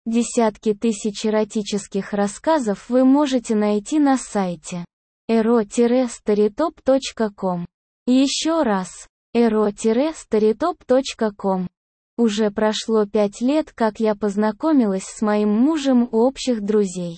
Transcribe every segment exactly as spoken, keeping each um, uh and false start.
Десятки тысяч эротических рассказов вы можете найти на сайте эро старитоп точка ком. Еще раз, эро старитоп точка ком. Уже прошло пять лет, как я познакомилась с моим мужем у общих друзей.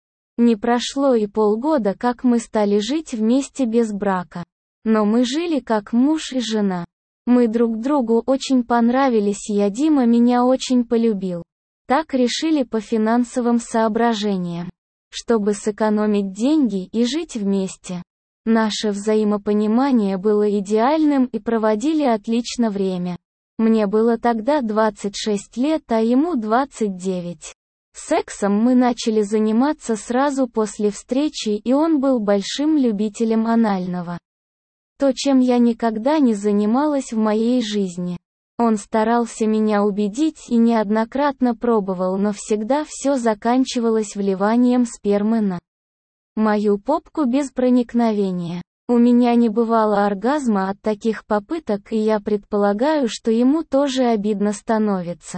Не прошло и полгода, как мы стали жить вместе без брака. Но мы жили как муж и жена. Мы друг другу очень понравились, и Дима меня очень полюбил. Так решили по финансовым соображениям. Чтобы сэкономить деньги и жить вместе. Наше взаимопонимание было идеальным и проводили отлично время. Мне было тогда двадцать шесть лет, а ему двадцать девять. Сексом мы начали заниматься сразу после встречи, и он был большим любителем анального. То, чем я никогда не занималась в моей жизни. Он старался меня убедить и неоднократно пробовал, но всегда все заканчивалось вливанием спермы на мою попку без проникновения. У меня не бывало оргазма от таких попыток, и я предполагаю, что ему тоже обидно становится.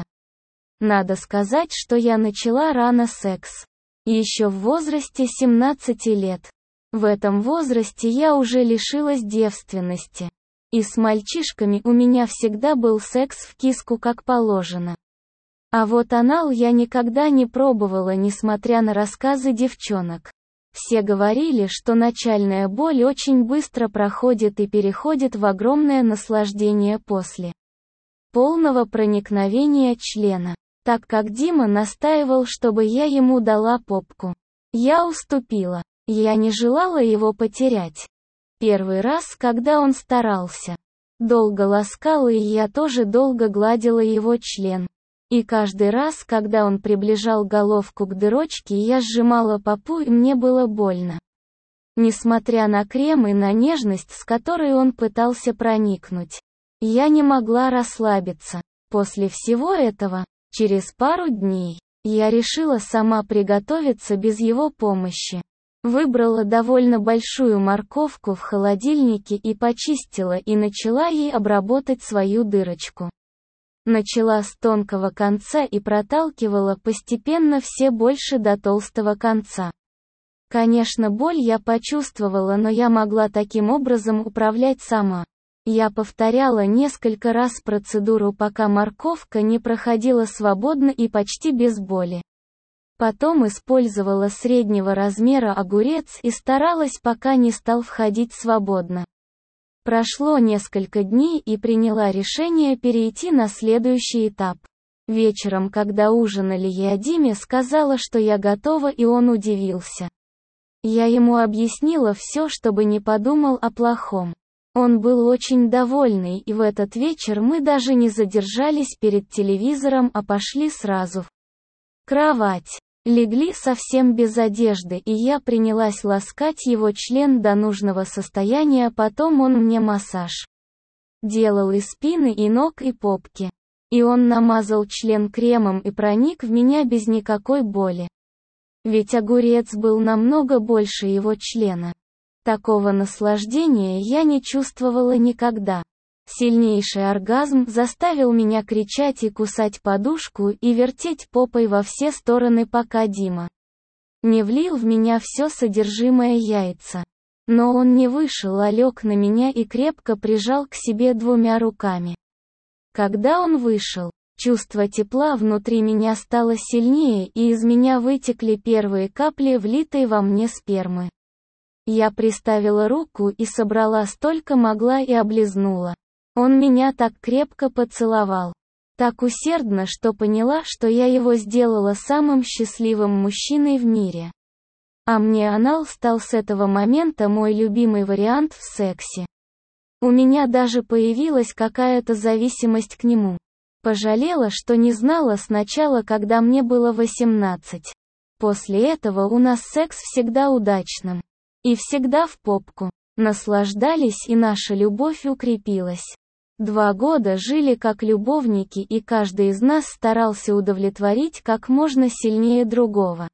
Надо сказать, что я начала рано секс. Еще в возрасте семнадцати лет. В этом возрасте я уже лишилась девственности. И с мальчишками у меня всегда был секс в киску как положено. А вот анал я никогда не пробовала, несмотря на рассказы девчонок. Все говорили, что начальная боль очень быстро проходит и переходит в огромное наслаждение после полного проникновения члена. Так как Дима настаивал, чтобы я ему дала попку. Я уступила. Я не желала его потерять. Первый раз, когда он старался. Долго ласкал, и я тоже долго гладила его член. И каждый раз, когда он приближал головку к дырочке, я сжимала попу, и мне было больно. Несмотря на крем и на нежность, с которой он пытался проникнуть, я не могла расслабиться. После всего этого, через пару дней, я решила сама приготовиться без его помощи. Выбрала довольно большую морковку в холодильнике и почистила, и начала ей обработать свою дырочку. Начала с тонкого конца и проталкивала постепенно все больше до толстого конца. Конечно, боль я почувствовала, но я могла таким образом управлять сама. Я повторяла несколько раз процедуру, пока морковка не проходила свободно и почти без боли. Потом использовала среднего размера огурец и старалась, пока не стал входить свободно. Прошло несколько дней, и приняла решение перейти на следующий этап. Вечером, когда ужинали, я Диме сказала, что я готова, и он удивился. Я ему объяснила все, чтобы не подумал о плохом. Он был очень довольный, и в этот вечер мы даже не задержались перед телевизором, а пошли сразу в кровать. Легли совсем без одежды, и я принялась ласкать его член до нужного состояния, потом он мне массаж делал и спины, и ног, и попки. И он намазал член кремом и проник в меня без никакой боли. Ведь огурец был намного больше его члена. Такого наслаждения я не чувствовала никогда. Сильнейший оргазм заставил меня кричать и кусать подушку и вертеть попой во все стороны, пока Дима не влил в меня все содержимое яйца. Но он не вышел, а лег на меня и крепко прижал к себе двумя руками. Когда он вышел, чувство тепла внутри меня стало сильнее, и из меня вытекли первые капли влитой во мне спермы. Я приставила руку и собрала столько могла и облизнула. Он меня так крепко поцеловал. Так усердно, что поняла, что я его сделала самым счастливым мужчиной в мире. А мне анал стал с этого момента мой любимый вариант в сексе. У меня даже появилась какая-то зависимость к нему. Пожалела, что не знала сначала, когда мне было восемнадцать. После этого у нас секс всегда удачным. И всегда в попку. Наслаждались, и наша любовь укрепилась. Два года жили как любовники, и каждый из нас старался удовлетворить как можно сильнее другого.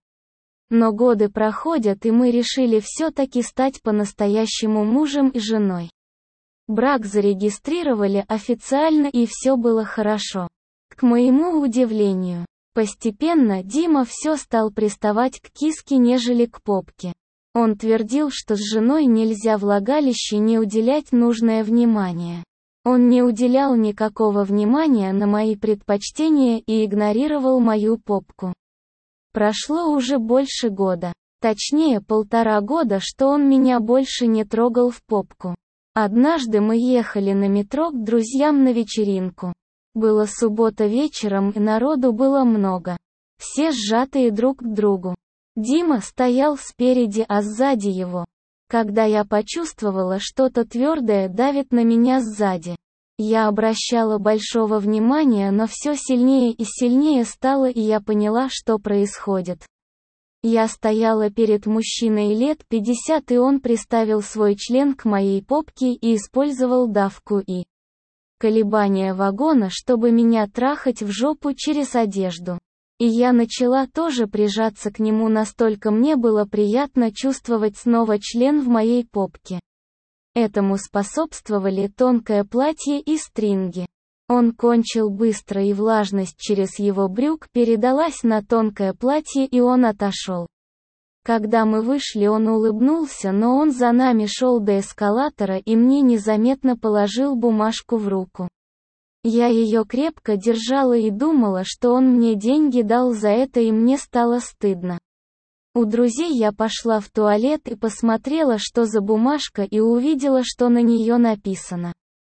Но годы проходят, и мы решили все-таки стать по-настоящему мужем и женой. Брак зарегистрировали официально, и все было хорошо. К моему удивлению, Постепенно Дима все стал приставать к киске, нежели к попке. Он твердил, что с женой нельзя влагалище не уделять нужное внимание. Он не уделял никакого внимания на мои предпочтения и игнорировал мою попку. Прошло уже больше года. Точнее, полтора года, что он меня больше не трогал в попку. Однажды мы ехали на метро к друзьям на вечеринку. Была суббота вечером и народу было много. Все сжатые друг к другу. Дима стоял спереди, а сзади его. Когда я почувствовала, что-то твердое давит на меня сзади, я обращала большого внимания, но все сильнее и сильнее стало, и я поняла, что происходит. Я стояла перед мужчиной лет пятьдесят, и он приставил свой член к моей попке и использовал давку и колебания вагона, чтобы меня трахать в жопу через одежду. И я начала тоже прижаться к нему, настолько мне было приятно чувствовать снова член в моей попке. Этому способствовали тонкое платье и стринги. Он кончил быстро, и влажность через его брюк передалась на тонкое платье, и он отошел. Когда мы вышли, он улыбнулся, но он за нами шел до эскалатора и мне незаметно положил бумажку в руку. Я ее крепко держала и думала, что он мне деньги дал за это, и мне стало стыдно. У друзей я пошла в туалет и посмотрела, что за бумажка, и увидела, что на нее написано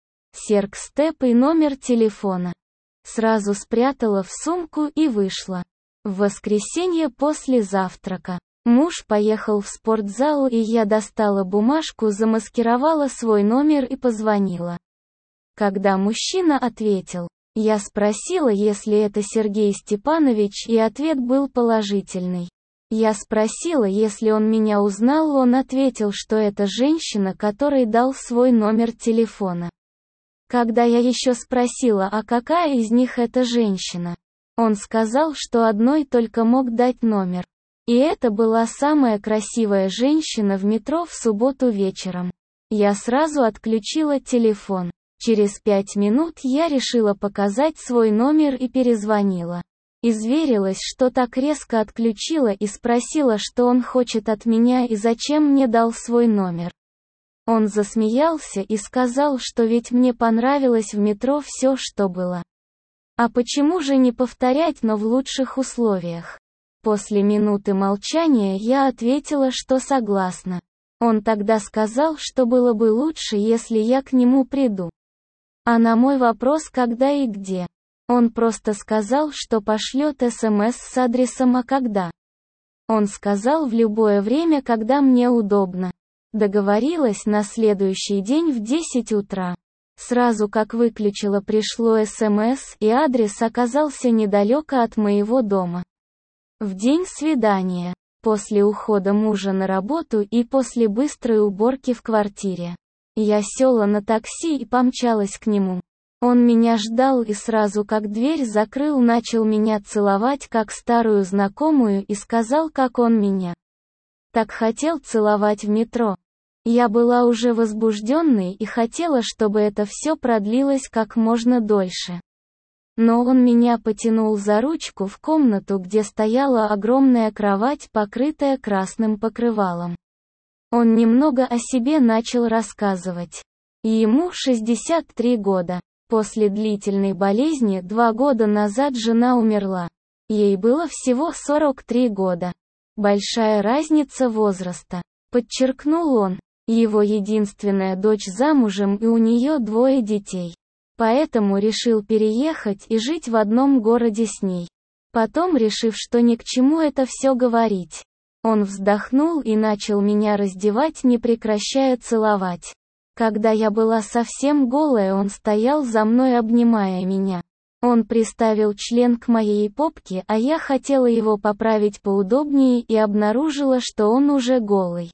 Серкстеп и номер телефона. Сразу спрятала в сумку и вышла. В воскресенье после завтрака муж поехал в спортзал, и я достала бумажку, замаскировала свой номер и позвонила. Когда мужчина ответил, я спросила, если это Сергей Степанович, и ответ был положительный. Я спросила, если он меня узнал, он ответил, что это женщина, которой дал свой номер телефона. Когда я еще спросила, а какая из них эта женщина, он сказал, что одной только мог дать номер. И это была самая красивая женщина в метро в субботу вечером. Я сразу отключила телефон. Через пять минут я решила показать свой номер и перезвонила. Изверилась, что так резко отключила, и спросила, что он хочет от меня и зачем мне дал свой номер. Он засмеялся и сказал, что ведь мне понравилось в метро все, что было. А почему же не повторять, но в лучших условиях? После минуты молчания я ответила, что согласна. Он тогда сказал, что было бы лучше, если я к нему приду. А на мой вопрос, когда и где, он просто сказал, что пошлет СМС с адресом, а когда. Он сказал, в любое время, когда мне удобно. Договорилась на следующий день в десять утра. Сразу как выключила, пришло СМС, и адрес оказался недалеко от моего дома. В день свидания, после ухода мужа на работу и после быстрой уборки в квартире, я села на такси и помчалась к нему. Он меня ждал и сразу как дверь закрыл, начал меня целовать как старую знакомую и сказал, как он меня так хотел целовать в метро. Я была уже возбужденной и хотела, чтобы это все продлилось как можно дольше. Но он меня потянул за ручку в комнату, где стояла огромная кровать, покрытая красным покрывалом. Он немного о себе начал рассказывать. Ему шестьдесят три года. После длительной болезни два года назад жена умерла. Ей было всего сорок три года. Большая разница возраста, подчеркнул он. Его единственная дочь замужем, и у нее двое детей. Поэтому решил переехать и жить в одном городе с ней. Потом, решив, что ни к чему это все говорить, он вздохнул и начал меня раздевать, не прекращая целовать. Когда я была совсем голая, он стоял за мной, обнимая меня. Он приставил член к моей попке, а я хотела его поправить поудобнее и обнаружила, что он уже голый.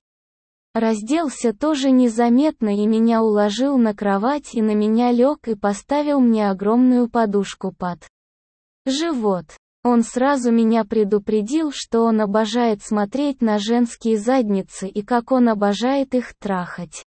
Разделся тоже незаметно и меня уложил на кровать, и на меня лег и поставил мне огромную подушку под живот. Он сразу меня предупредил, что он обожает смотреть на женские задницы и как он обожает их трахать.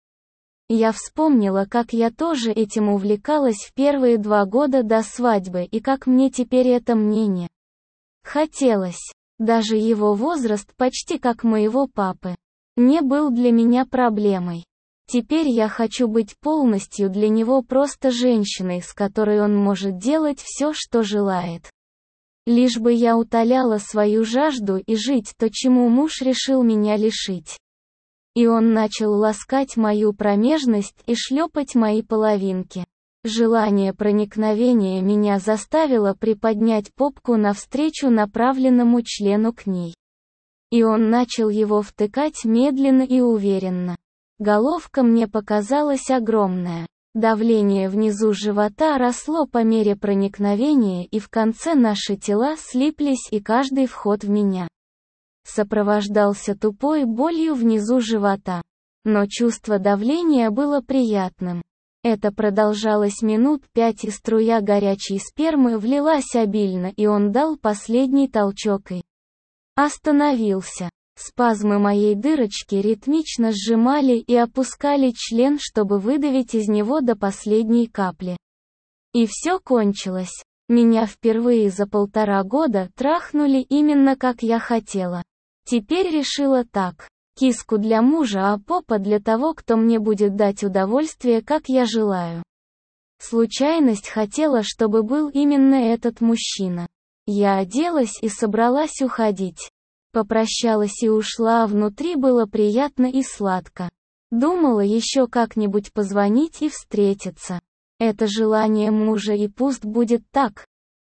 Я вспомнила, как я тоже этим увлекалась в первые два года до свадьбы и как мне теперь это мнение Хотелось. Даже его возраст почти как моего папы не был для меня проблемой. Теперь я хочу быть полностью для него просто женщиной, с которой он может делать все, что желает. Лишь бы я утоляла свою жажду и жить то, чему муж решил меня лишить. И он начал ласкать мою промежность и шлепать мои половинки. Желание проникновения меня заставило приподнять попку навстречу направленному члену к ней. И он начал его втыкать медленно и уверенно. Головка мне показалась огромная. Давление внизу живота росло по мере проникновения, и в конце наши тела слиплись, и каждый вход в меня сопровождался тупой болью внизу живота. Но чувство давления было приятным. Это продолжалось минут пять, и струя горячей спермы влилась обильно, и он дал последний толчок и остановился. Спазмы моей дырочки ритмично сжимали и опускали член, чтобы выдавить из него до последней капли. И все кончилось. Меня впервые за полтора года трахнули именно как я хотела. Теперь решила так. Киску для мужа, а попа для того, кто мне будет дать удовольствие, как я желаю. Случайность хотела, чтобы был именно этот мужчина. Я оделась и собралась уходить. Попрощалась и ушла, а внутри было приятно и сладко. Думала еще как-нибудь позвонить и встретиться. Это желание мужа, и пусть будет так.